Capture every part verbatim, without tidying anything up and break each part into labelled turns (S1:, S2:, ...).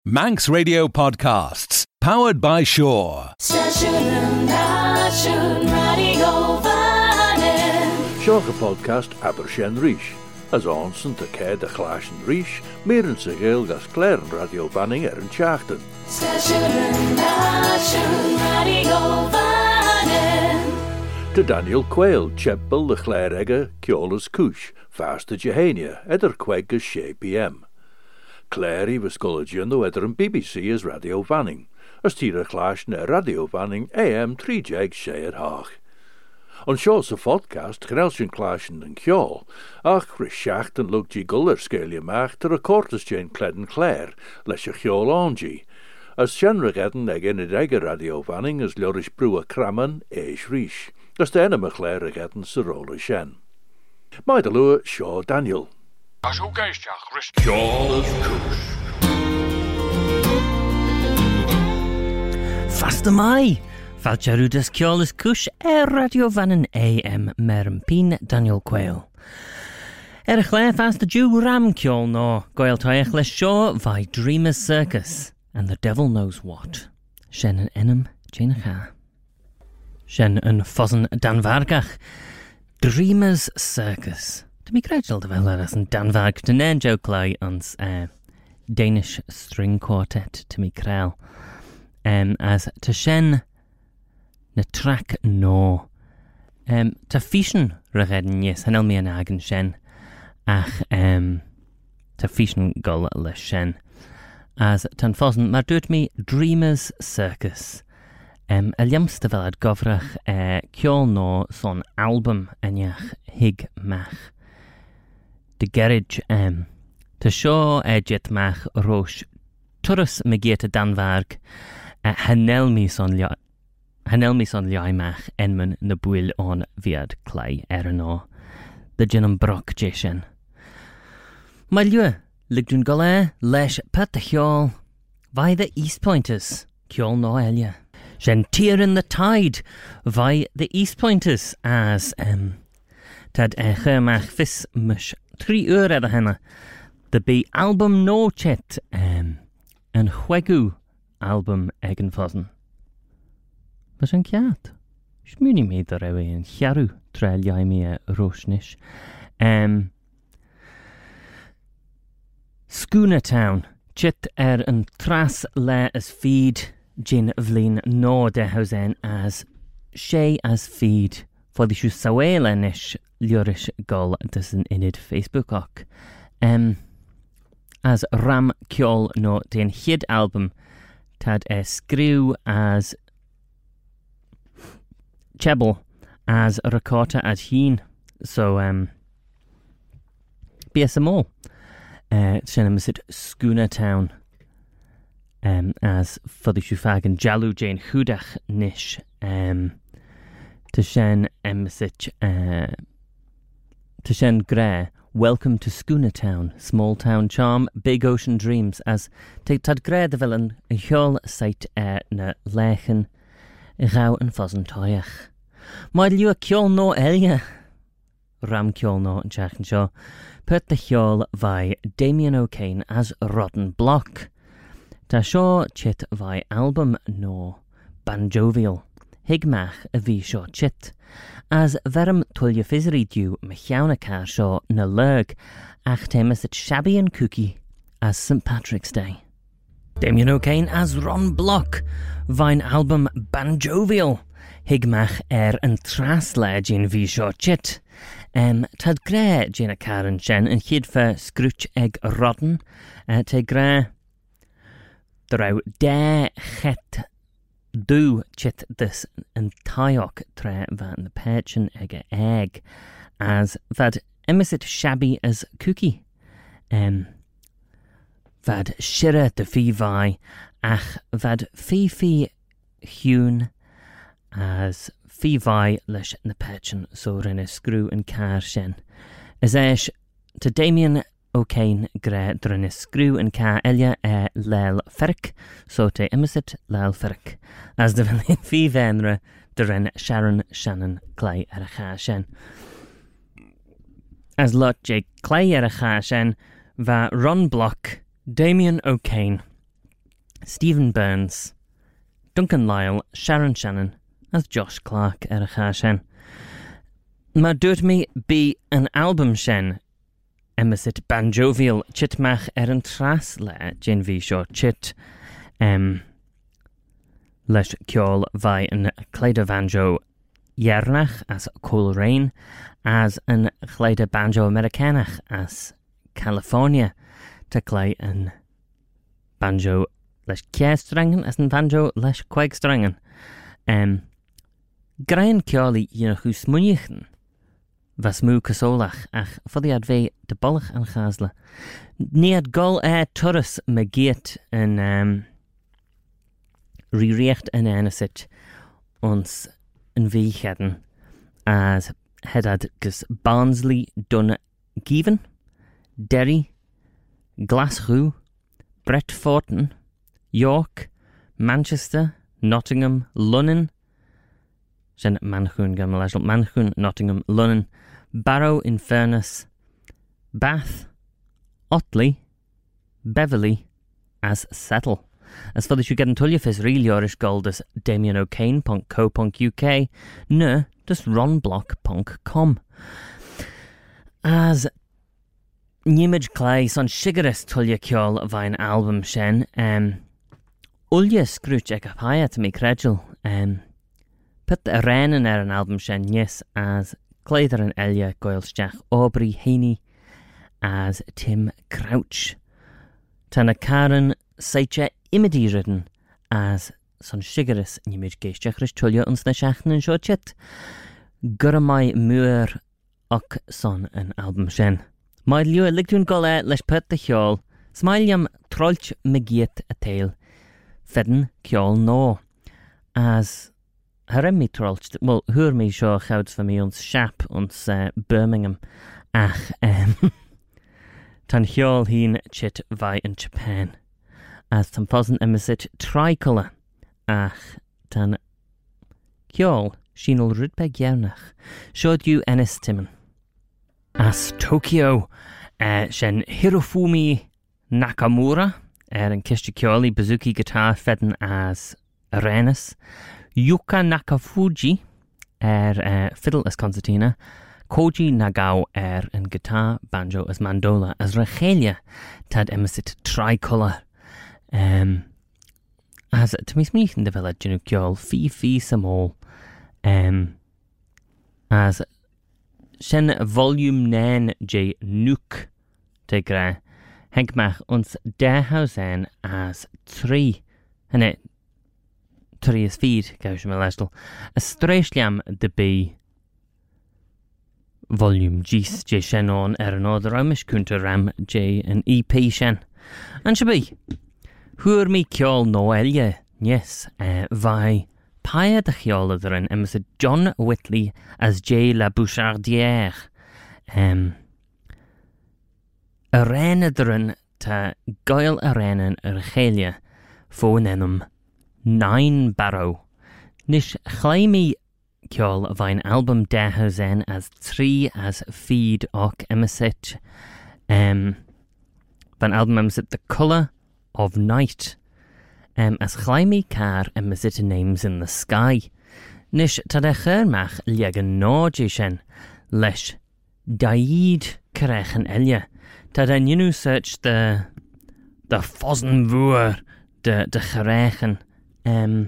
S1: Manx Radio Podcasts, powered by Shaw.
S2: Shawga podcast Abershen Rish. As onsen te kei de glaasjen Rish, meren se geel gas klaren Radio Vanning er een tjachten. De Daniel Quayle, Chepel de Clairegge, Kjoles Kush, vaste Jehania, eder kwekes Shay P M. Clary was collegiando eder een B B C as Radio Vanning, as tira glaasjen er Radio Vanning A M three jag Shay at Haag. On Shaw's podcast grelsjen glaasjen en kjol, ach rishacht en look je guller scalia maag ter a cortes Jane Cledden Clare, lesje kjol ongie. As shenregetten eg in het eigen Radio Vanning as lorish brewe krammen eis rish, as de enema Clare regetten se rolle shen. Maidelua Shaw Daniel.
S3: As hoe geestjach rust Kjoles Kush.
S4: Vaste mai! Falcharudas Kjoles Kush er Radio Vannin A M Mermpin Daniel Quayle. Er a chlef as the Jew Ram Kjol no, goil toich les Shaw vai Dreamers Circus, and the devil knows what. Shen an enum Jane Shen an fossen Danvargach. Dreamers Circus. To me gradgel de vel as an Danvarg to nen Joe Clay ons uh, Danish string quartet to me krel. Um, as to Shen na track no. Um, ta fischen regedden yes, hanel mi an agen Shen. Ach, um, ta fischen gul le Shen. As tan fossen, maar doet me Dreamers Circus. Um, a liamste vel ad govrach uh, kjol no son album enjach hig mach. De gerrig um, te show edget mach rosh turus megete danvarg uh, hanel mi son lia hanel mi son liai mach enmen na buil on viad clay erno. De genum brock jeshen. My lue, ligdun gole lesh pat de kjol vai the East Pointers kjol no elia. Shen tear in the tide vai the East Pointers as um tad eche mach vis mush three uur edda henna. The be album no chet um en huegu album egen fossen. Was een kjat. Shmuni me der ewe en chiaru trail jai me roshnish. Um Schooner Town chit er een tras le as feed Jin vlin no de hausen as she as feed for the shusawela nish lurish gol dus an inid Facebook ok. Um, as Ram Kjol no den hid album tad e skriw as Chebel as Rakota ad heen. So um B S M O. Uh Shenam is it Schooner Town. Um, as for the shufag and Jalu Jane Hudach nish um to Shen emsich uh to Shen Gre. Welcome to Schooner Town, small town charm, big ocean dreams. As te tad Gre de villain a hjol site er na lechen gauw en fossen toyach. Maar lua kjol no elia Ram kjol no en chachen shaw put the hjol vai Damien O'Kane as Rotten Block. Ta shaw chit vai album no banjovial higmach a vi shaw chit as verum tulja fizri du mechauna car shaw na lurg ach temis at shabby and cookie as Saint Patrick's Day. Damien O'Kane as Ron Block vine album banjovial higmach er an trasle jin vi shaw chit. Um, tad gre jina Karen Shen and hid for scrooch egg rotten uh, te gre Drau de chet du chit this and tyok tre van the perchen egg egg as vad emisit shabby as cookie. Um vad shira de fi vai ach vad fi fi hune as fi vai lish na perchen so rinne screw and car shen. As esh to Damien O'Kane gre drin screw and car elia e lel ferk so te emisit lel ferk as de van fi venre drin Sharon Shannon clay er a cha shen. As lot je clay er a cha shen va Ron Block Damien O'Kane Stephen Burns, Duncan Lyle, Sharon Shannon as Josh Clark ar a cha sin. Ma dúirt mi bí an album sin emisit banjovial chitmach ar an tras le gin bhí seo chit um, leis ceol vai an chléide banjo Yarnach as Coleraine as an chléide banjo Americanach as California te clé an banjo leis ceastrangen as an banjo leis quaigstrangen. Um, Grain ceoli ynach hús muichen was mú casolach ach fodiad ve de bollach an chasle. Niad gol e turris me geet en um, rirecht en enesit ons en viechedden as hedad gus Barnsley dun Given, Derry, Glasgow, Bretforton, York, Manchester, Nottingham, Lunnon, Sen Manchun Gamalashal, Manchun, Nottingham, Lunnon, Barrow in Furness, Bath, Otley, Beverley, as Settle. As for the you get in Tullia fis really Irish gold as Damien O'Kane punk co punk U K, ne dus Ron Block punk com. As Nimage Clay son shigaris Tullia Kjol vine album shen, um Ulja scrooch eka paya to me credul, um put the rennen er an album shen yes as Clayder and Elia Goilstach Aubrey Haney as Tim Crouch. Tana Karen Seiche imidi ridden as son shigaris Nimage Geistachris Tullia uns na shachten and shotchit. Guramai muir och son an album shen. My liu ligtun gola lesh put the hjol, smiliam trolch megiet a tail, fedden kjol no. As haremi trolch, well, hur me sho gouds van me ons shap ons uh, Birmingham, ach, um, tan hjol heen chit vai in Japan. As tan posen emisit tricolor, ach, tan kjol shinol rudbeg jaunach, showed you enis timon. As Tokyo, uh, shen Hirofumi Nakamura, er an Kishtikyoli Bazuki guitar fedden as Arenas, Yuka Nakafuji, er uh, fiddle as concertina, Koji Nagao er an guitar banjo as mandola, as Rachelia tad emisit tricolor. Um, as Timis Meechin de Villa Jinukyol, fi fi samol, um, as Shen volume nine J Nuke te gra Henkmach ons derhausen as three and it three is feed gaush melestel a streshliam de B volume G's J Shen on er an other amish kunter ram J an E P Shen and shabi hur mi kjol noelia yes uh, vai Paya de Chiol erin emis John Whitley as J. La Bouchardière. Um, Arena erin ta goil arenan Archelia phone enum nine barrow. Nish chlaimi Chiol vine album dehozen as three as feed och emisit. Um, van album emisit The Colour of Night. Um, as chlaimi car and mesita names in the sky. Nish tadechernmach liagan norgishen, lesh daid karechen elia. Tadan yinu search the the fossen vuur de de karechen. Um,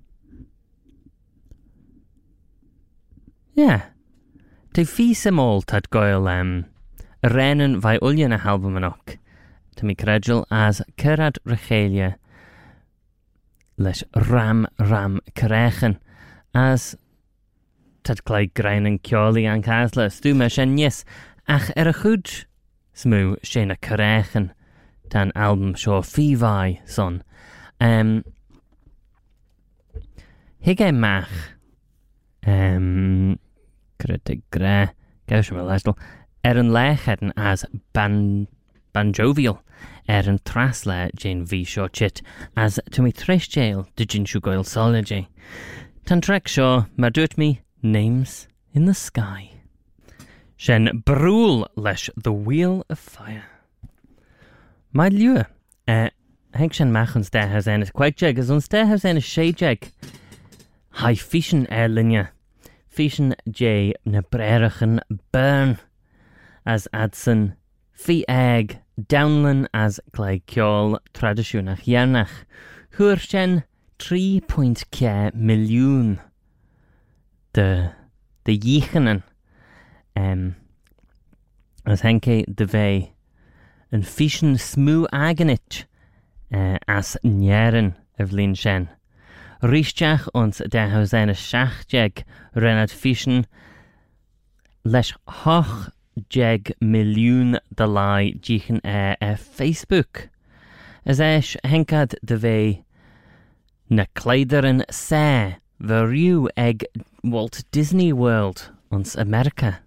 S4: yeah. Te fisemol tad goil um rennen vai uljan a halbumanok. To me credul as kerad rechelia. Lesh ram ram karechen as tad clay grain and kjoli an kasla stu me shen yes ach er a chud smu shen a karechen tan album show fi vai son um hige mach um critic gra gaush me lestel er an lechetten as ban banjovial er an trasla Jane V Shaw chit as to me thresh jail de Jin Shugoil Sology. Tan trek Shaw madut me names in the sky. Shen brul lesh the wheel of fire. My lure, uh, Henk sin mach ons de haus en is quaig as ons de haus en is shejeg. Hai fishen er linja. Fishen J na brerichen burn. As adson fi egg downlin as gleikjol traditionach jernach. Huurshen three point four miljoen. De de jichenen. Um, as henke de vei een fishen smoo agenit uh, as njeren of lin shen. Rischach ons de hausene schachjeg renat fishen lesh hoch jeg miljoen de lai jichen e e Facebook. As esh henkad de vei na kleideren se verriu eg Walt Disney World ons Amerika.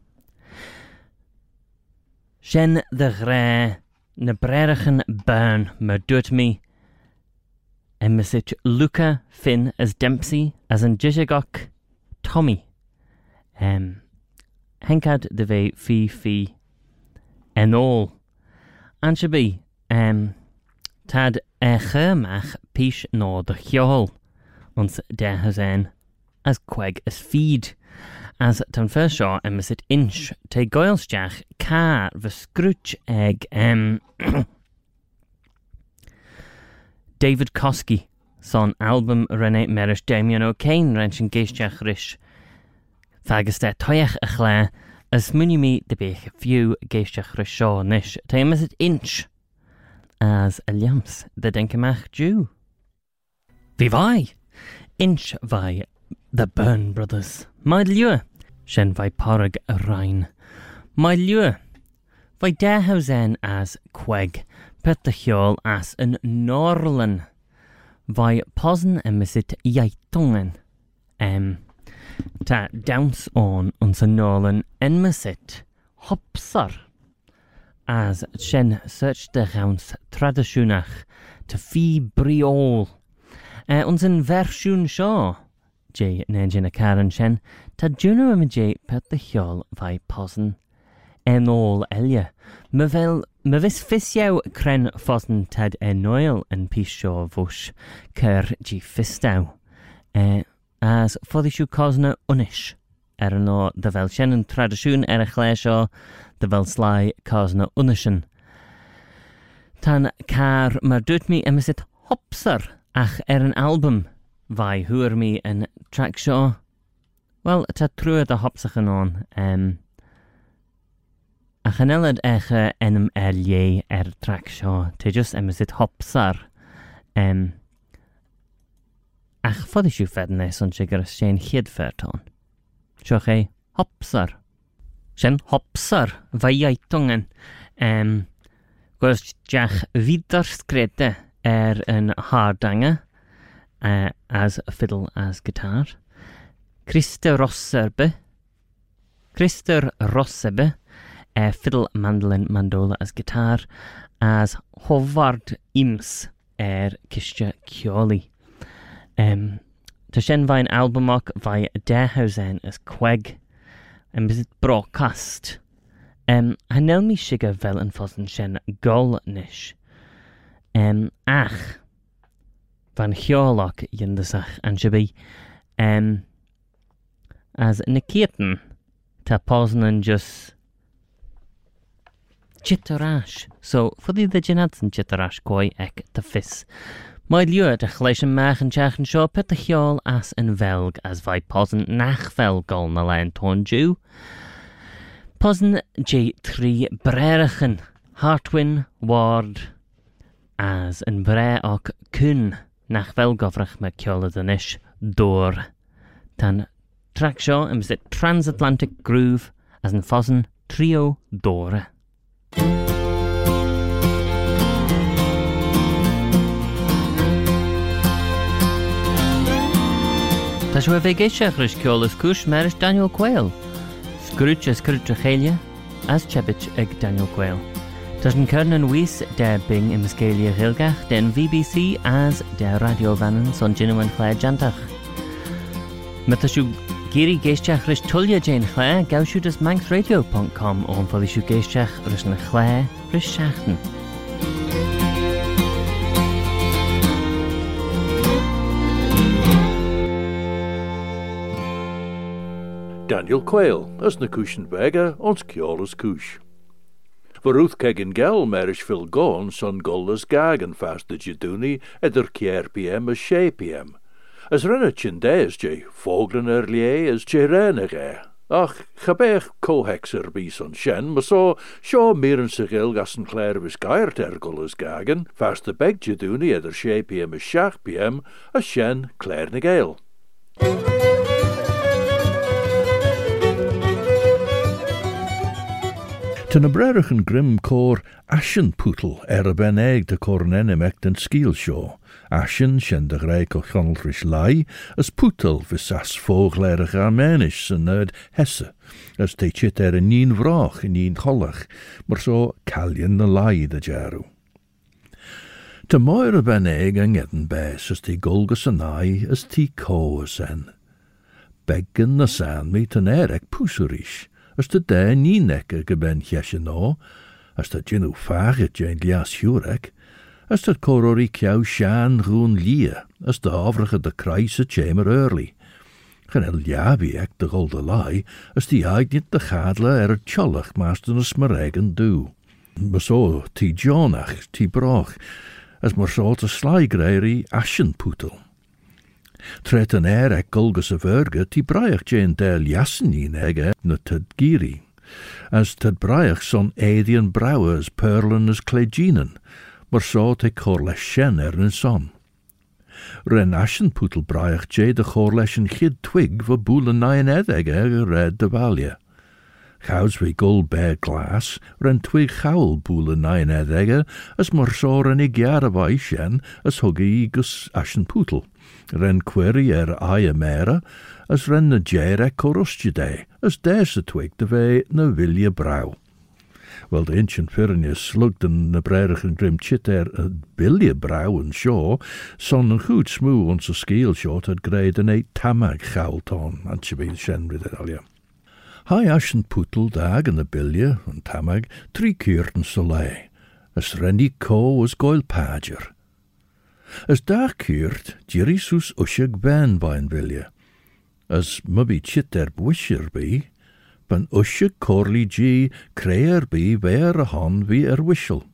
S4: Shen de gre na brerichen burn me doet me en me sit Luca Finn as Dempsey as een jishagok Tommy. Um, Henkad de ve fi fi en all. Anshabi um, tad e germach pish no de gjol ons de hazen as queg as feed. As tan first shaw en me sit inch te goilsjach ka ve scrooch egg um, David Kosky son album René Merish Damien O'Kane wrenchen geisjach rish. Fagus de toyach a chla as muni me de bech few geisjach rish shaw nish. Te me sit inch as a liams de denkemach Jew. Vi vai inch vai the Byrne Brothers. My lieu, shen vai porrig a rein. My lieu, vai de hausen as queg, pet de hjol as een norlen. Vai posen en misit jaitungen. Um, ta downs on ons norlen en misit hopsar. As shen search de gauns traditionach te fi briol. Uh, ons een versioen shaw. J Nejin a Karen Shen, ta juno am J pet the hjol vai posen en all elia. Me vel me vis fisjau kren fosen tad en noil en pisho vush ker G fistau. Uh, as fodishu cosna unish. Er no de vel shen tradition er a chlesho, de vel sly cosna unishen. Tan kar mar doet me emisit hopser ach er een album. Vai huur me een track show. Well, ta true de hopsachen on. Um, a chanelad eche enem elje er track show. Te just em zit hopsar. Um, ach fodis u fedne son shigar shen hid verton. Choche hopsar. Shen hopsar. Vai jaitungen. Um, Gos jach widerskrete er een hardange. Uh, as fiddle as guitar. Christer Rosserbe. Christer Rossebe. Uh, fiddle, mandolin, mandola as guitar. As Hovard Ims er kistja kjoli. Um, Ta shen vain albumok vai dehausen as queg. En bis it broadcast. Um, hanel mi shiga vel en fossen shen gol nish. Um, ach. Van Hjolok yindasach and shabi. Um, as Niketen ta posen and just chitterash. So for the jinadsen chitterash koi ek ta fis. My lure de chleishen machen chachen shaw pet the hjol as en velg as vai posen nach vel gol na len ton jew. Posen J three brerichen Hartwin Ward as en bre ok kun nach vel govrach me kjola danish door. Tan track shaw and visit Transatlantic Groove as en fosen trio dore. Tas we vegeishach rish kjolas kush marish Daniel Quayle. Scrooge as Scrooge Chelia as Chebich eg Daniel Quayle. Tas een kernen wies der bing im scalia hilgach den V B C as der radio vannen son ginu en chlair jantach. Metashu giri geishach rish tullia jane chlair gaushu des manxradio dot com on folishu geishach rish na chlair rish shachten.
S2: Daniel Quayle, as na cushion bega, ons Keola's Coosh. Varuth kegin gel merish fil gon son gullas gagan fast de jiduni eder kier pm as she pm. As renna chindays jay, foglen erlie as jay renage. Ach, chabech kohexer bi son shen, maar so, sho miren sigil gassen clair vis geirt er gullas gagan, fast de beg jiduni eder she pm as shach pm, as shen clair nagale.
S5: Ten a brerich en grim cor ashen pootel er a ben eeg de cornenem ect en skiel show. Ashen shen de reik o chonelrish lai, as pootel vis as vooglerig armenish en uit hesse, as te chit er een nien vrach en nien chollach, maar so kaljen de lai de jaru. Te moire ben eeg en gedden bes, as die golgus en ai, as die koos en. Beggen na san me ten erek poeserish, as de daar nie nekke geben jesje no, as dat jinu vage jen lias hurek, as dat korori kiau shan groen lie, as de avrige de kruise chamber early. Gen el jabi ek de golde lai, as die heid niet de gadle er het chollig maast in smeregen du. Maar so, ti jonach, ti broch, as maar so te slaigreiri ashenpoetel. Tret een er ek golgus a verge, ti braich jen del jassen in ege na tad giri. As tad braich son eidien brouwers perlen as cleginen, maar so te corles shen er in son. Ren ashenpoetel braich je de corles en chid twig va boelen nine edege red de valje. Gauws we gul bear glass, ren twig chaul boelen nine edege, as maar so ren ig jare vai shen, as huggy gus ashenpoetel. Ren query er aie mera, as ren na jere corustjede, as des a twig de ve na vilje brau. Wel de inchen firnje slugt en na brerig en grim chit er a bilje brau en shaw, son een goed smoe ons a skeel shot had greid en eight tamag chaulton, antje be shen with it alja. Hai ashenpoetel dag en a bilje, en tamag, drie keerten soleil, as renny ko as goil pager. As daar keert, Jerisus ushig ben bain vilje. As mubby chit er bwisher be, ban ushig corli g creer be ver a hon vi er wishel.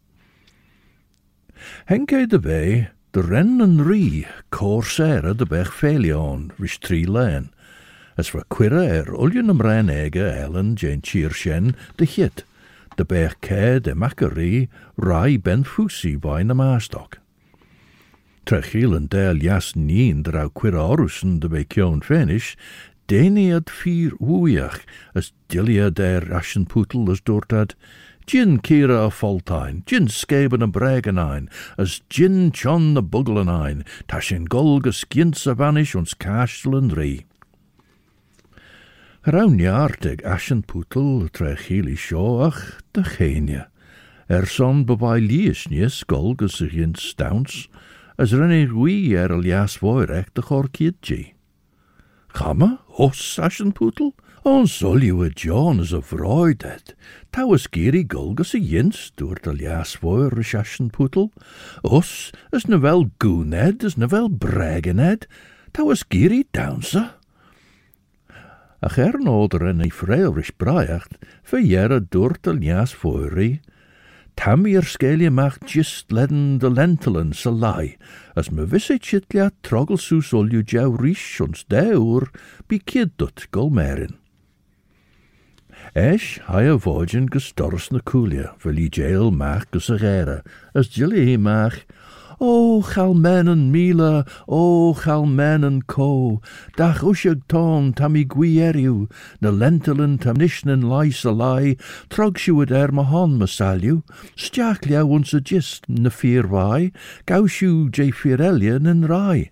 S5: Henke de ve, de ren en ri, cor sera de bech felion, rish tri len. As va quira er uljen am ren ege ellen jen chiershen de hit, de bech ke de macari, rai ben fusi bain am aastok. Trechiel en del jas nien drau quira orusen de bekion finish, deni ad vier woeiach, as dilia der ashenpoetel as dortad, gin kira a foltine, gin skaben a bregenine, as gin chon a buglenine, tashin golgus gins a vanish ons castel en ri. Raun jaartig ashenpoetel trechieli shoach de genia, er son bebai liesnies golgus a gin stouns, as rennig wie er al jas voirech de chor kiedji. Gamma, os ashenpoetel? On sol you a John as a vroidet. Ta was giri gulgus a jins doort al jas voir a ashenpoetel. Os, as na wel gooned, as na wel bregened, ta was giri downsa. Ach er noder en ei vreilrish brajacht, verjere doort al jas voiri, Tamir skelie macht just ledden de lentelen se lai, as me visit chitlia troggelsoes ol ju jau rish ons deur, bi kiddut golmerin. Esh hai a vojen gestors na coolia, veli jail mach gus a gere, as jilly he mach, O chalmenen mila, o chalmenen co, dach ushag ton tammy guieriu, na lentelen tam nishnen lais a lai, trogshu ad er mahon masalju, stjaklia once a gist na fear vai, gaushu je firelian en rai.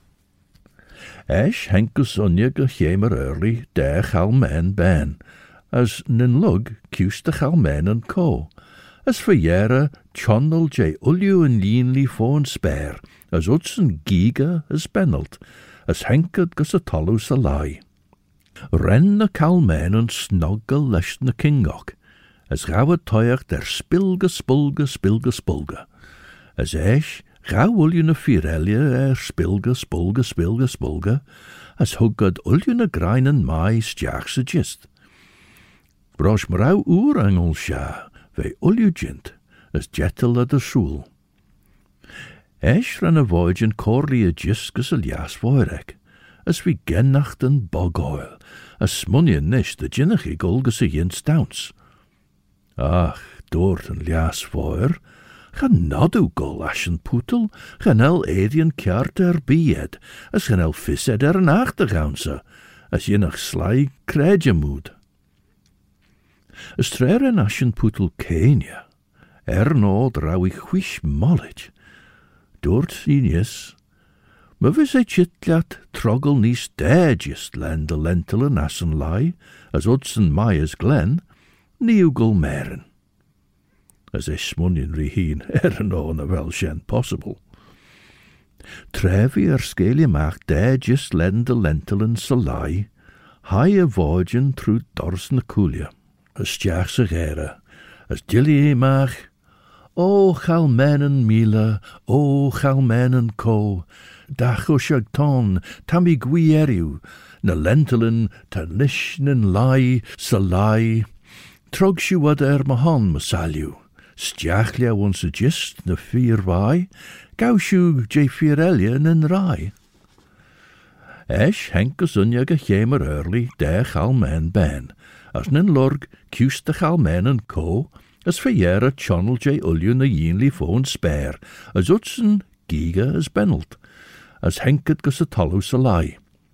S5: Esh henkus onja ge chemer early, der chalmen ben, as nin lug cus de chalmenen co. As for jere, chonnel je ulju en lienli foon spare, as utsen giga as bennelt, as henked gus a tolus a lai. Ren na calmen en snoggel lesh na kingok, as gauwe toyach der spilge spulge spilge spulge, as esh Gauw ulju na firelia er spilga, spulga, spilga, spulga, as huggad ulju na grainen mai stiach sa gist. Brosh mrau oer engel sha, ve ulju jint, as jettel a de soel. Esh ran a voigen corli a gist gus a lias voirek, as vi gennachten bog oil, as smunje nish de jinnachig ulgus a jint stouts. Ach, doort een lias voor, gaan nadu gol ashen poetel, gaan el edian kjart er bied, as gaan el visset er een achtergaunse, as je nog sly kredje moed. As trer een ashen poetel kenia, er no drau ik wish mollage, doort sinies, maar we zei chitlat troggle nies dagest lende lentelen assen lai, as odsen Myers Glen, Niugel meren. As is smunjen riheen er no na wel shen possible. Trevi er skelie macht dagest lende lentelen salai, hai a voigen through dors na coolia, as stiach sa gere, as dilly mach, O chalmenen mila, o chalmenen co, dach o shagton, tammy guieriu, na lentelen, ta nishnen lai, salai, trog siwad er mahon masaliu, stiachlia once a gist na vier vai, gau siw je firelia nen rai. Esh henk a sunja ga chemer early, de chalmen ben, as nen lorg, cust de chalmenen co, as verjere channel jay ulju na yinli foon spare, as utsen giga as benelt, as henket gus a tallu salai.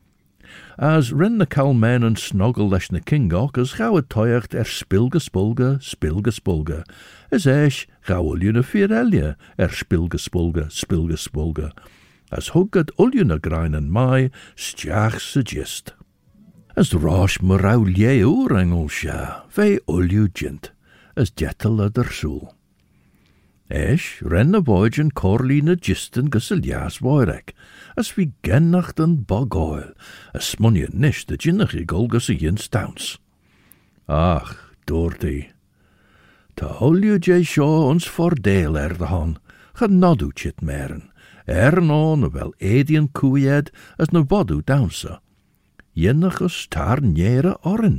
S5: As ren na calmen and snoggle lesh na kingok, as gau a toyacht er spilga spulga, spilga spulga, as esh gau ulju na firelia er spilga spulga, spilga spulga, as huggad ulju na grainen mai, stiach sa gist. As rosh morau lie oor engel sha, ve ulju jint, as jettel a der soel. Esh ren na voigen corli na gisten gus a lias voirek, as vi gennacht an bog oil, as smunje nish de jinnachig ol gus a yin stouts. Ach, doorty. Ta holju jay shaw ons voordeel er de han, ga nadu chit meren, er no na wel edian kuied as na vodu downsa. Jinnach as tar njere oren.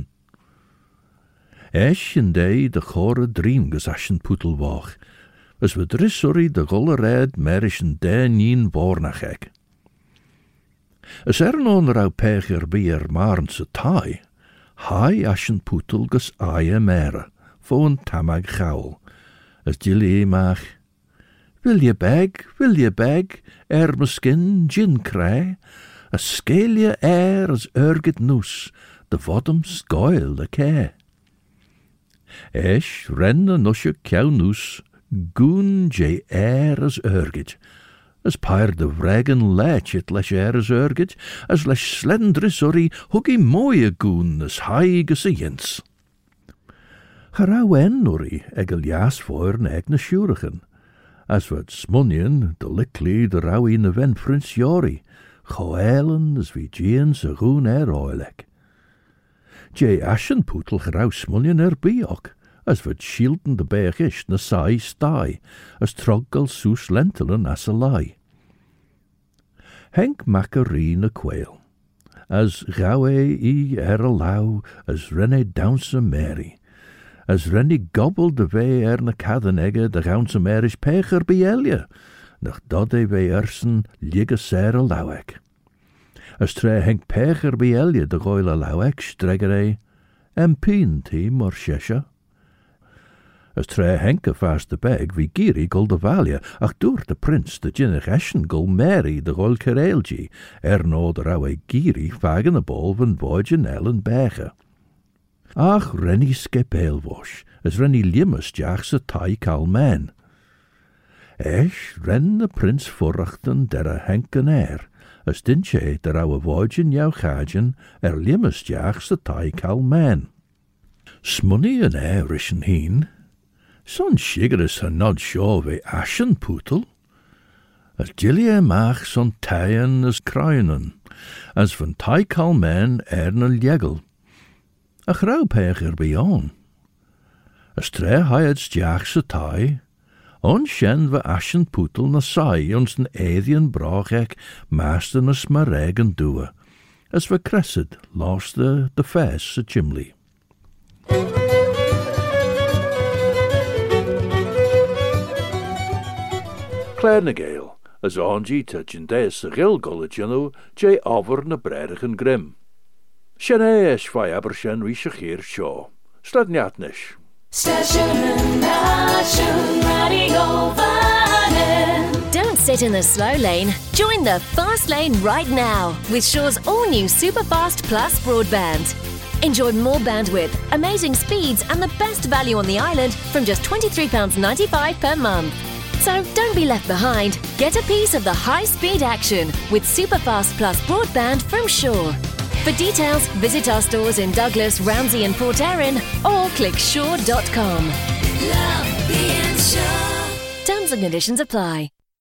S5: Esh en day de chore dream gus ashen poetel wach, as we drissory de golle red merischen de nien vornachek. As er non rau pecher bier marn se tai, hai ashen poetel gus aie mere, foon tamag gaul, as jilly mach, wil je beg, wil je beg, er miskin gin kry, as scale je er as erget noes, de vodum scoil de ke. Esh ren a nusje kjau noes, goon jay er as erget, as pyr de vragen lech it lesh er as erget, as lesh slendrissory huggy mooie goon as haigus a jins. Garau en nurry egel jas voor na eg na sjurigen, as wat smunjen de likli de raui na ven frins jori, choelen as vi jeans a goon er oilek. Jay ashen poetel grau smunjen er biok, as wat shielden de beeg is na sai stai, as troggal soes lentelen as a lai. Henk macaree na quail, as gawe I er a lau, as renne downse Mary, as renne gobble de vee er na cadenegge de gaunse Mary's pecher bielje, nach dode vee ersen ligge ser a lauek. As tre henk pecher bielje de goile lauek streggere, en pien ti mor shesha. As tre henke vast de beg vi giri gul de valje, ach door de prins de jinnach eschen gul Mary de gul kereelji, er no de rauwe giri vagen de bol van voigen ellen bege. Ach renny skepeelwosh, as renny limmes jach se tai kalmen. Esh ren de prins vorrachten der a henken er, as dintje de rauwe voigen jou gagen er limmes jach se tai kalmen. Smunny en Irischen heen, son shigeris ha nod shaw ve ashen poetel, as gillie mach son taien as kruinen, as van tai kalmen er na ljegel, a grauw pecher bion. As tre ha het stjach se tai, On shen va ashen pootel na sai ons een eedian brach ek master na smareg en doe. As va cressid lost the the fes a chimley.
S2: Claire na Gael, as Angie to Jindeus a gil golajino, jay over na bredigen grim. Shane esh vai abershen rishachir shaw. Stadniatnish.
S6: Station Nation Radio Vernon.
S7: Don't sit in the slow lane. Join the fast lane right now with Shaw's all-new Superfast Plus broadband. Enjoy more bandwidth, amazing speeds and the best value on the island from just twenty-three pounds ninety-five per month. So don't be left behind. Get a piece of the high-speed action with Superfast Plus broadband from Shaw. For details, visit our stores in Douglas, Ramsey and Port Erin or click shaw dot com.
S6: Love being Shaw.
S7: Terms and conditions apply.